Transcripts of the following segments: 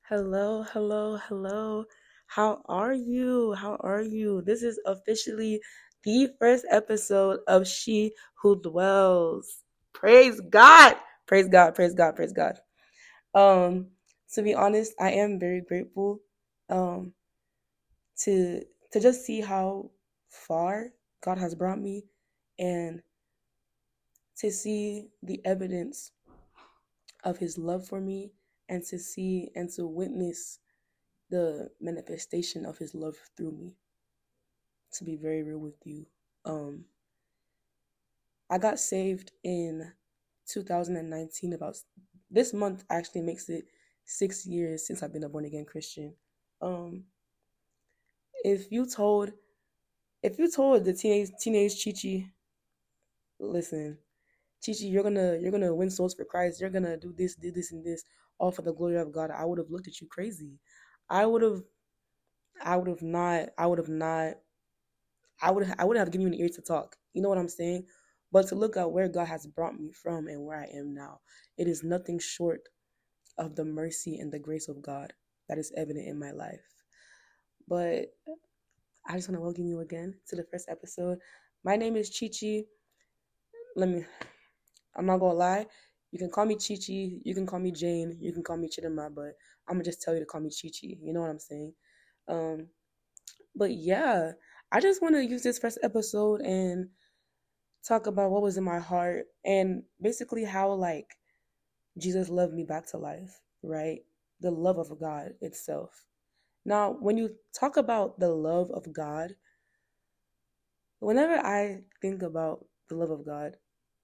Hello, hello, hello. How are you? How are you? This is officially the first episode of She Who Dwells. Praise God. Praise God. Praise God. Praise God. Um, to be honest, I am very grateful um to to just see how far God has brought me and to see the evidence of his love for me and to see and to witness the manifestation of his love through me. To be very real with you, um, I got saved in 2019. About this month actually makes it 6 years since I've been a born again Christian. Um, if you told the teenage Chichi, listen, Chichi, you're gonna win souls for Christ. You're gonna do this, and this, all for the glory of God. I would have looked at you crazy. I would have, I would have not, I would have not I would have given you an ear to talk. You know what I'm saying? But to look at where God has brought me from and where I am now, it is nothing short of the mercy and the grace of God that is evident in my life. But I just want to welcome you again to the first episode. My name is Chichi. Let me I'm not gonna lie. You can call me Chichi, you can call me Jane, you can call me Chidima, but I'm gonna just tell you to call me Chichi. You know what I'm saying? Um, but yeah, I just want to use this first episode and talk about what was in my heart and basically how like Jesus loved me back to life, right? The love of God itself. Now, when you talk about the love of God, whenever I think about the love of God,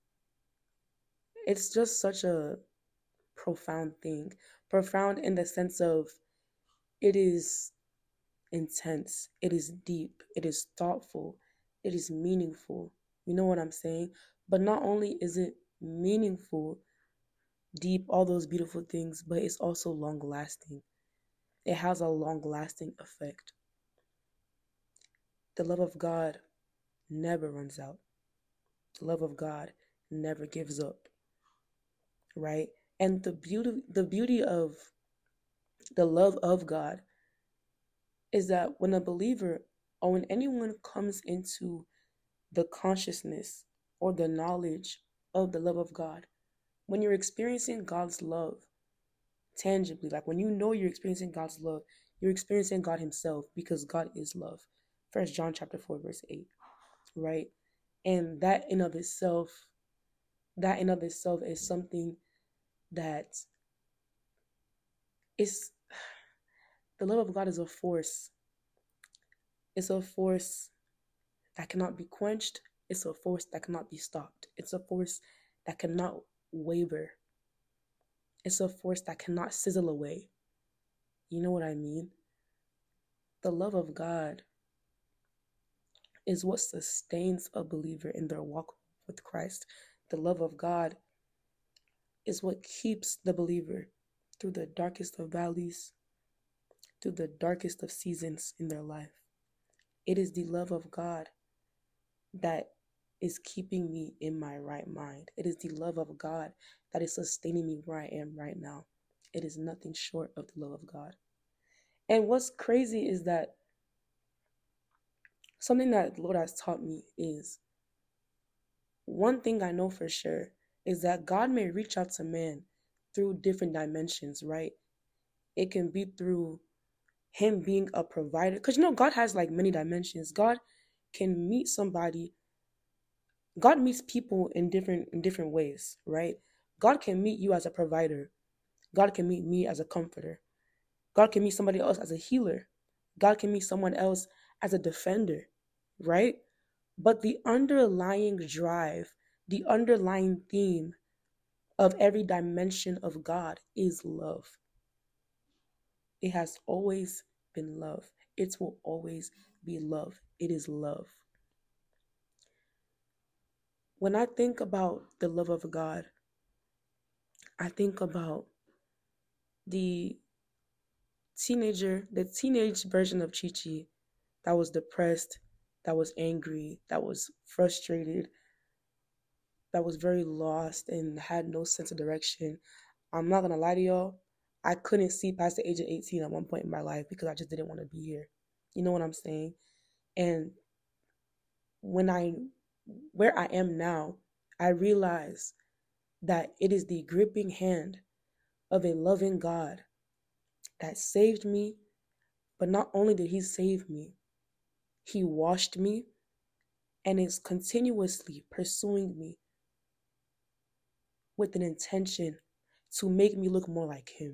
it's just such a profound thing. Profound in the sense of it is intense, it is deep, it is thoughtful, it is meaningful. You know what I'm saying? But not only is it meaningful, deep, all those beautiful things, but it's also long lasting. It has a long lasting effect. The love of God never runs out. The love of God never gives up, right? And the beauty of the love of God is that when a believer or when anyone comes into the consciousness or the knowledge of the love of God, when you're experiencing God's love tangibly, like when you know you're experiencing God's love, you're experiencing God Himself because God is love. First John chapter 4, verse 8, right? And that in of itself is something that is the love of God is a force. It's a force that cannot be quenched. It's a force that cannot be stopped. It's a force that cannot waver. It's a force that cannot sizzle away. You know what I mean? The love of God is what sustains a believer in their walk with Christ. The love of God is what keeps the believer through the darkest of valleys, through the darkest of seasons in their life. It is the love of God that is keeping me in my right mind. It is the love of God that is sustaining me where I am right now. It is nothing short of the love of God. And what's crazy is that something that the Lord has taught me is one thing I know for sure is that God may reach out to man through different dimensions, right? It can be through him being a provider. Because God has like many dimensions. God can meet somebody. God meets people in different ways, right? God can meet you as a provider. God can meet me as a comforter. God can meet somebody else as a healer. God can meet someone else as a defender, right? But the underlying drive, the underlying theme of every dimension of God is love. It has always been love. It will always be love. It is love. When I think about the love of God, I think about the the teenage version of Chi Chi that was depressed, that was angry, that was frustrated, that was very lost and had no sense of direction. I'm not gonna lie to y'all. I couldn't see past the age of 18 at one point in my life because I just didn't want to be here. You know what I'm saying? And when where I am now, I realize that it is the gripping hand of a loving God that saved me. But not only did he save me, he washed me and is continuously pursuing me with an intention to make me look more like him.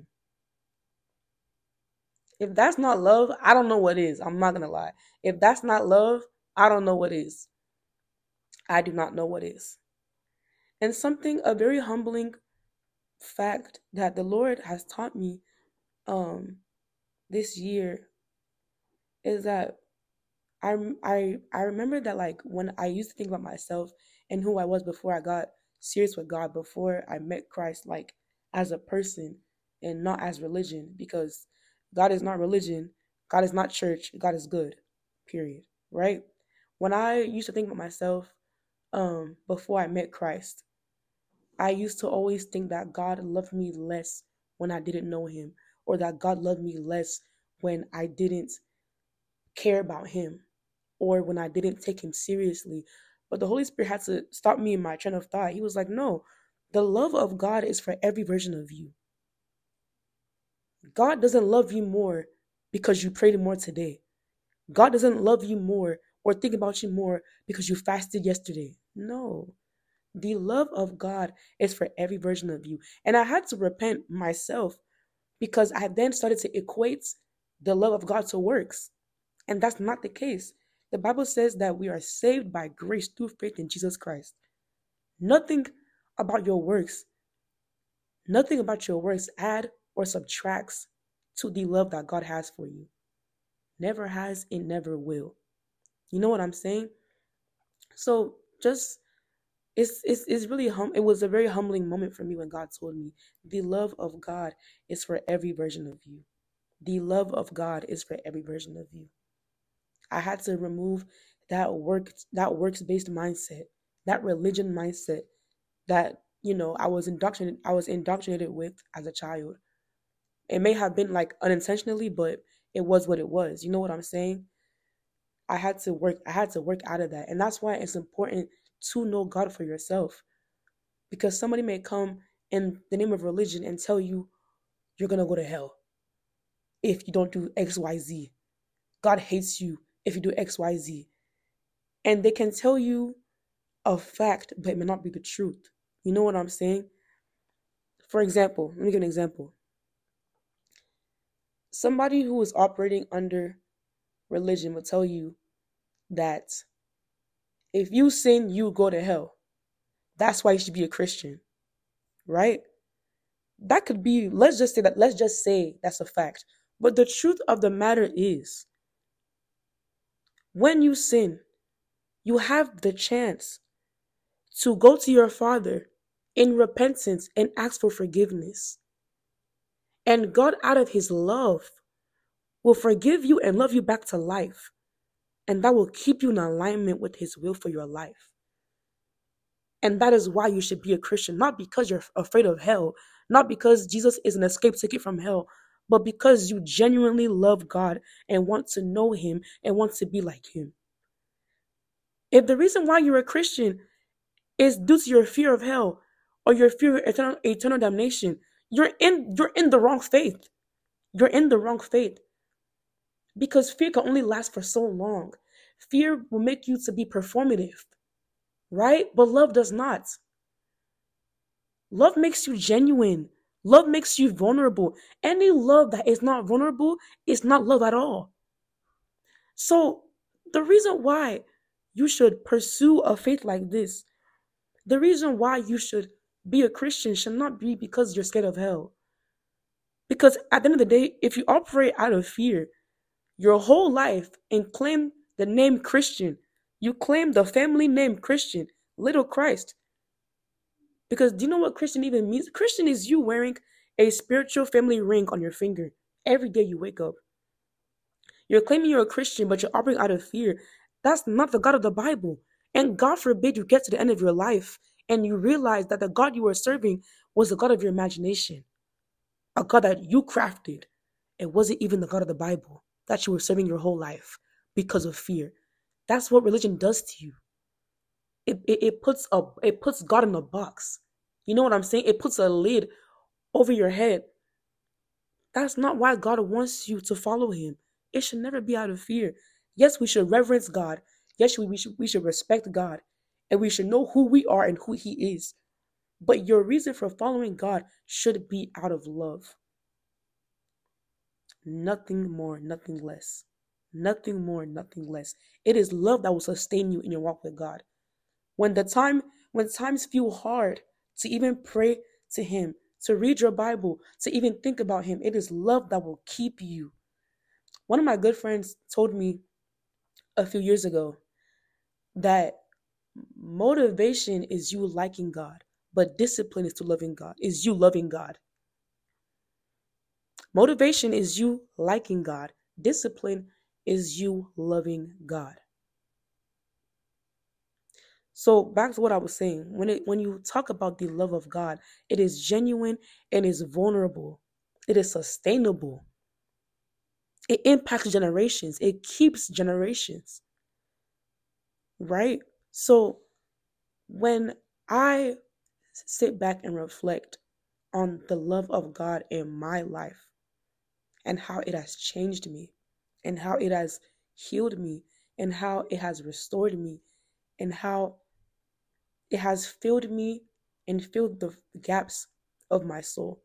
If that's not love, I don't know what is. I'm not going to lie. If that's not love, I don't know what is. I do not know what is. And a very humbling fact that the Lord has taught me this year is that I remember that, like, when I used to think about myself and who I was before I got serious with God, before I met Christ, like, as a person and not as religion, because God is not religion, God is not church, God is good, period, right? When I used to think about myself before I met Christ, I used to always think that God loved me less when I didn't know him, or that God loved me less when I didn't care about him, or when I didn't take him seriously. But the Holy Spirit had to stop me in my train of thought. He was like, no, the love of God is for every version of you. God doesn't love you more because you prayed more today. God doesn't love you more or think about you more because you fasted yesterday. No. The love of God is for every version of you. And I had to repent myself because I then started to equate the love of God to works. And that's not the case. The Bible says that we are saved by grace through faith in Jesus Christ. Nothing about your works add or subtracts to the love that God has for you. Never has and never will. You know what I'm saying? So just it's really it was a very humbling moment for me when God told me the love of God is for every version of you. The love of God is for every version of you. I had to remove that works-based mindset, that religion mindset that, I was indoctrinated with as a child. It may have been like unintentionally, but it was what it was. You know what I'm saying? I had to work out of that. And that's why it's important to know God for yourself. Because somebody may come in the name of religion and tell you you're going to go to hell if you don't do XYZ. God hates you if you do XYZ. And they can tell you a fact, but it may not be the truth. You know what I'm saying? For example, let me give an example. Somebody who is operating under religion will tell you that if you sin, you go to hell. That's why you should be a Christian, right? That could be, let's just say that's a fact. But the truth of the matter is, when you sin, you have the chance to go to your Father in repentance and ask for forgiveness. And God, out of his love, will forgive you and love you back to life. And that will keep you in alignment with his will for your life. And that is why you should be a Christian, not because you're afraid of hell, not because Jesus is an escape ticket from hell, but because you genuinely love God and want to know him and want to be like him. If the reason why you're a Christian is due to your fear of hell or your fear of eternal damnation, you're in the wrong faith. You're in the wrong faith. Because fear can only last for so long. Fear will make you to be performative, right? But love does not. Love makes you genuine. Love makes you vulnerable. Any love that is not vulnerable is not love at all. So the reason why you should pursue a faith like this, the reason why you should be a Christian should not be because you're scared of hell. Because at the end of the day, if you operate out of fear your whole life and claim the name Christian, you claim the family name Christian, little Christ. Because do you know what Christian even means? Christian is you wearing a spiritual family ring on your finger every day you wake up. You're claiming you're a Christian, but you're operating out of fear. That's not the God of the Bible. And God forbid you get to the end of your life and you realize that the God you were serving was the God of your imagination. a God that you crafted. It wasn't even the God of the Bible that you were serving your whole life because of fear. That's what religion does to you. It puts God in a box. You know what I'm saying? It puts a lid over your head. That's not why God wants you to follow him. It should never be out of fear. Yes, we should reverence God. Yes, we should respect God. And we should know who we are and who he is. But your reason for following God should be out of love. Nothing more, nothing less. Nothing more, nothing less. It is love that will sustain you in your walk with God. When the time when times feel hard to even pray to him, to read your Bible, to even think about him, it is love that will keep you. One of my good friends told me a few years ago that motivation is you liking God, but discipline is to loving God, is you loving God. Motivation is you liking God. Discipline is you loving God. So back to what I was saying, when you talk about the love of God, it is genuine and is vulnerable. It is sustainable. It impacts generations. It keeps generations. Right? So when I sit back and reflect on the love of God in my life and how it has changed me and how it has healed me and how it has restored me and how it has filled me and filled the gaps of my soul.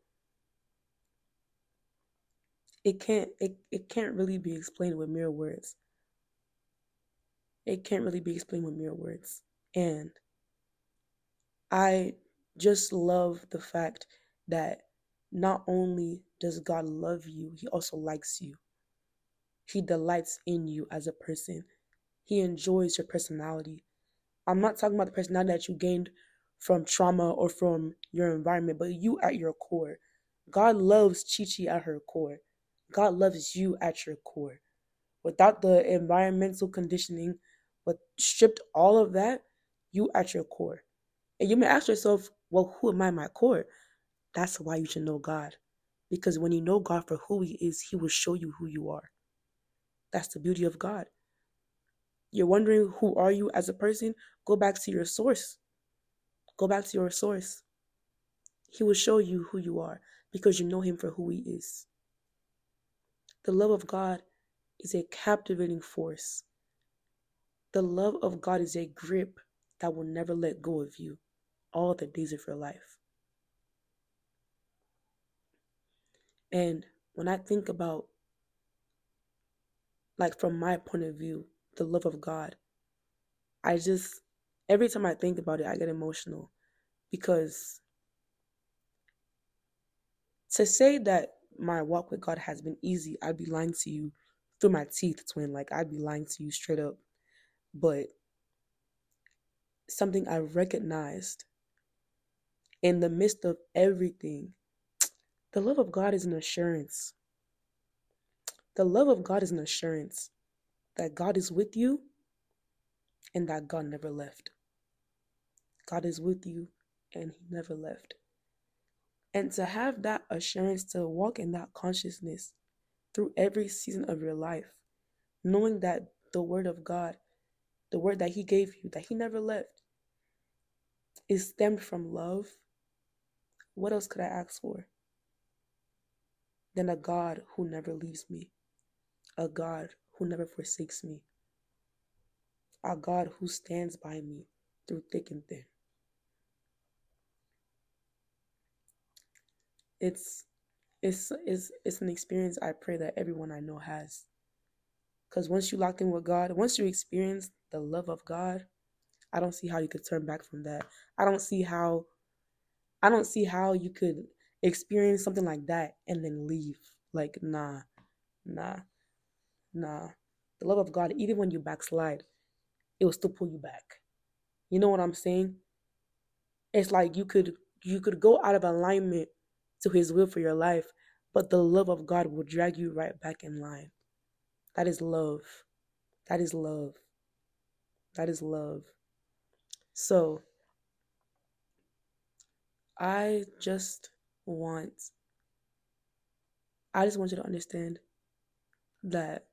It can't really be explained with mere words. It can't really be explained with mere words. And I just love the fact that not only does God love you, he also likes you. He delights in you as a person. He enjoys your personality. I'm not talking about the personality that you gained from trauma or from your environment, but you at your core. God loves Chi Chi at her core. God loves you at your core. Without the environmental conditioning, but stripped all of that, you at your core. And you may ask yourself, well, who am I at my core? That's why you should know God. Because when you know God for who he is, he will show you who you are. That's the beauty of God. You're wondering who are you as a person? Go back to your source. Go back to your source. He will show you who you are because you know him for who he is. The love of God is a captivating force. The love of God is a grip that will never let go of you all the days of your life. And when I think about, like, from my point of view, the love of God, every time I think about it, I get emotional because to say that my walk with God has been easy, I'd be lying to you through my teeth, twin. Like, I'd be lying to you straight up. But something I recognized in the midst of everything, the love of God is an assurance. The love of God is an assurance that God is with you and that God never left. God is with you and he never left. And to have that assurance, to walk in that consciousness through every season of your life, knowing that the word of God, the word that he gave you, that he never left, is stemmed from love, what else could I ask for than a God who never leaves me, a God who never forsakes me, a God who stands by me through thick and thin. It's an experience I pray that everyone I know has. Because once you locked in with God, once you experience the love of God, I don't see how you could turn back from that. I don't see how you could experience something like that and then leave. Like, nah, nah, nah. The love of God, even when you backslide, it will still pull you back. You know what I'm saying? It's like you could go out of alignment to his will for your life, but the love of God will drag you right back in line. That is love. That is love. That is love. So I just want I just want you to understand that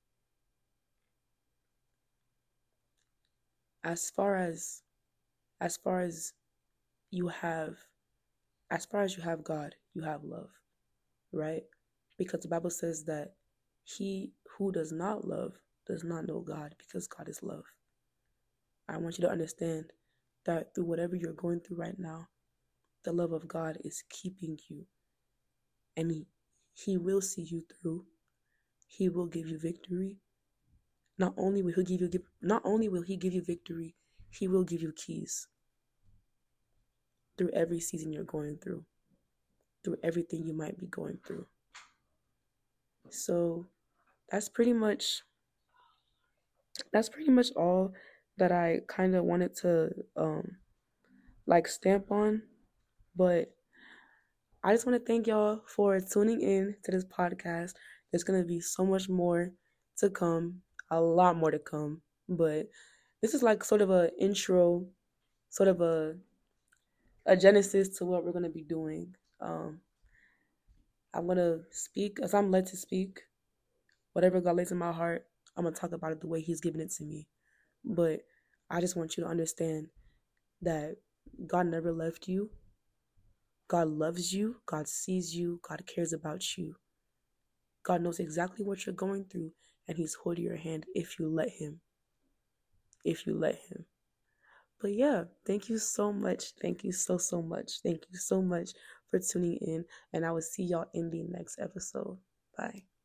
as far as as far as you have as far as you have God, you have love, right? Because the Bible says that he who does not love does not know God, because God is love. I want you to understand that through whatever you're going through right now, the love of God is keeping you, and he will see you through. He will give you victory. Not only will he give you victory, he will give you keys through every season you're going through everything you might be going through. So that's pretty much all that I kind of wanted to like stamp on. But I just want to thank y'all for tuning in to this podcast. There's gonna be so much more to come, a lot more to come. But this is like sort of a intro, sort of a genesis to what we're gonna be doing. I'm gonna speak as I'm led to speak. Whatever God lays in my heart, I'm gonna talk about it the way He's given it to me. But I just want you to understand that God never left you. God loves you. God sees you. God cares about you. God knows exactly what you're going through, and He's holding your hand if you let Him. If you let Him. But yeah, thank you so much. Thank you so much. Thank you so much for tuning in, and I will see y'all in the next episode. Bye.